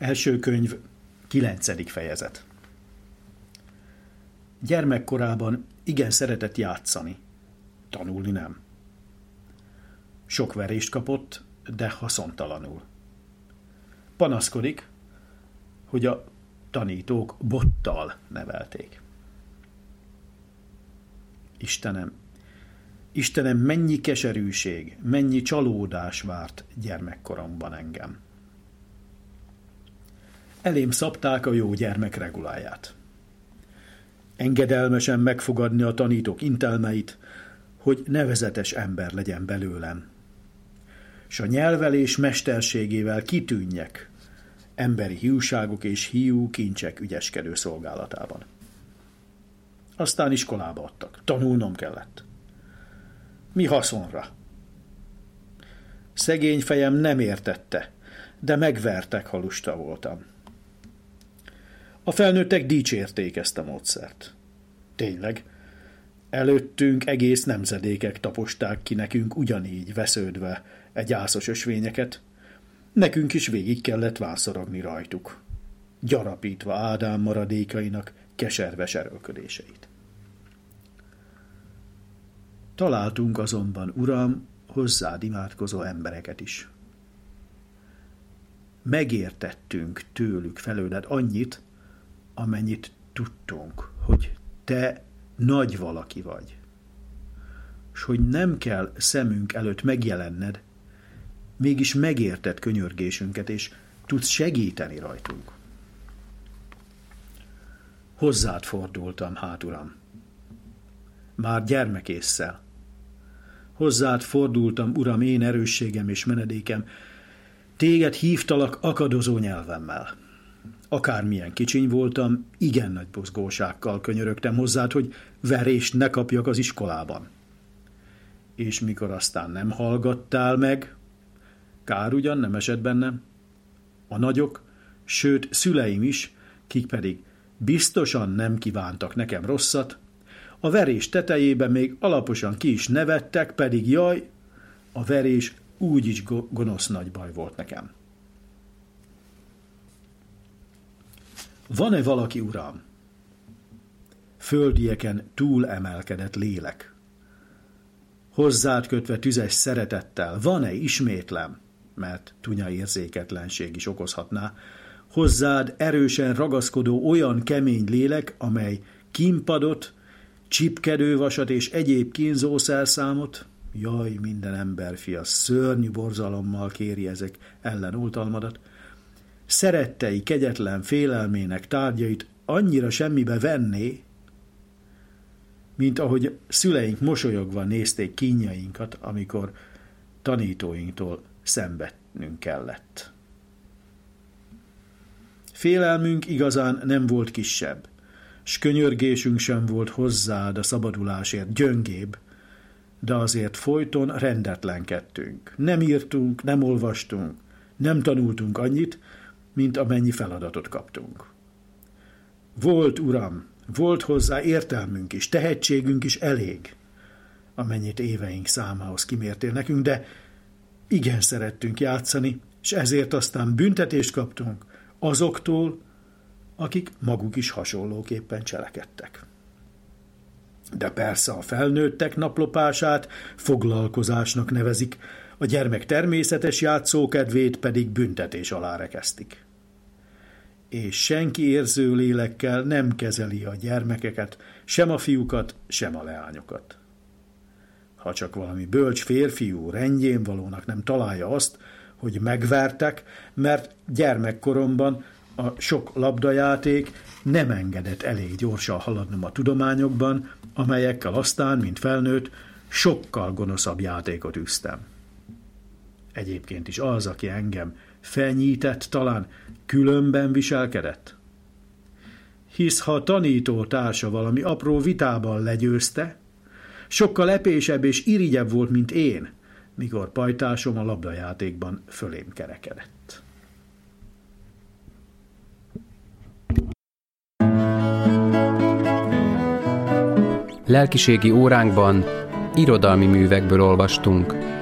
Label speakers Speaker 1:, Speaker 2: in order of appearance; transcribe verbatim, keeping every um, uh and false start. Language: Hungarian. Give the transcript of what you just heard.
Speaker 1: Első könyv, kilencedik fejezet. Gyermekkorában igen szeretett játszani, tanulni nem. Sok verést kapott, de haszontalanul. Panaszkodik, hogy a tanítók bottal nevelték. Istenem, Istenem, mennyi keserűség, mennyi csalódás várt gyermekkoromban engem. Elém szabták a jó gyermek reguláját. Engedelmesen megfogadni a tanítók intelmeit, hogy nevezetes ember legyen belőlem, s a nyelvelés mesterségével kitűnjek emberi hiúságok és hiú kincsek ügyeskedő szolgálatában. Aztán iskolába adtak. Tanulnom kellett. Mi haszonra? Szegény fejem nem értette, de megvertek, ha lusta voltam. A felnőttek dicsérték ezt a módszert. Tényleg, előttünk egész nemzedékek taposták ki nekünk ugyanígy vesződve egy gyászos ösvényeket, nekünk is végig kellett vászorogni rajtuk, gyarapítva Ádám maradékainak keserves erőlködéseit. Találtunk azonban, Uram, hozzád imádkozó embereket is. Megértettünk tőlük felőled annyit, amennyit tudtunk, hogy te nagy valaki vagy, s hogy nem kell szemünk előtt megjelenned, mégis megérted könyörgésünket, és tudsz segíteni rajtunk. Hozzád fordultam, hát Uram, már gyermekésszel. Hozzád fordultam, Uram, én erősségem és menedékem, téged hívtalak akadozó nyelvemmel. Akármilyen kicsiny voltam, igen nagy buzgósággal könyörögtem hozzád, hogy verést ne kapjak az iskolában. És mikor aztán nem hallgattál meg, kár ugyan nem esett bennem, a nagyok, sőt szüleim is, kik pedig biztosan nem kívántak nekem rosszat, a verés tetejében még alaposan ki is nevettek, pedig jaj, a verés úgyis gonosz nagy baj volt nekem. Van-e valaki, Uram? Földieken túl emelkedett lélek. Hozzád kötve tüzes szeretettel, van-e, ismétlem, mert tunya érzéketlenség is okozhatná, hozzád erősen ragaszkodó olyan kemény lélek, amely kínpadot, csipkedővasat és egyéb kínzószerszámot, jaj, minden emberfia szörnyű borzalommal kéri ezek ellen oltalmadat, szerettei kegyetlen félelmének tárgyait annyira semmibe venné, mint ahogy szüleink mosolyogva nézték kínjainkat, amikor tanítóinktól szenvednünk kellett. Félelmünk igazán nem volt kisebb, s könyörgésünk sem volt hozzád a szabadulásért gyöngébb, de azért folyton rendetlenkedtünk. Nem írtunk, nem olvastunk, nem tanultunk annyit, mint amennyi feladatot kaptunk. Volt, Uram, volt hozzá értelmünk is, tehetségünk is elég, amennyit éveink számához kimértél nekünk, de igen szerettünk játszani, és ezért aztán büntetést kaptunk azoktól, akik maguk is hasonlóképpen cselekedtek. De persze a felnőttek naplopását foglalkozásnak nevezik, a gyermek természetes játszókedvét pedig büntetés alá rekesztik. És senki érző lélekkel nem kezeli a gyermekeket, sem a fiúkat, sem a leányokat. Ha csak valami bölcs férfiú rendjén valónak nem találja azt, hogy megvertek, mert gyermekkoromban a sok labdajáték nem engedett elég gyorsan haladnom a tudományokban, amelyekkel aztán, mint felnőtt, sokkal gonoszabb játékot űztem. Egyébként is az, aki engem felnyített, talán különben viselkedett. Hisz ha a tanító társa valami apró vitában legyőzte, sokkal epésebb és irigyebb volt, mint én, mikor pajtásom a labdajátékban fölém kerekedett.
Speaker 2: Lelkiségi óránkban irodalmi művekből olvastunk.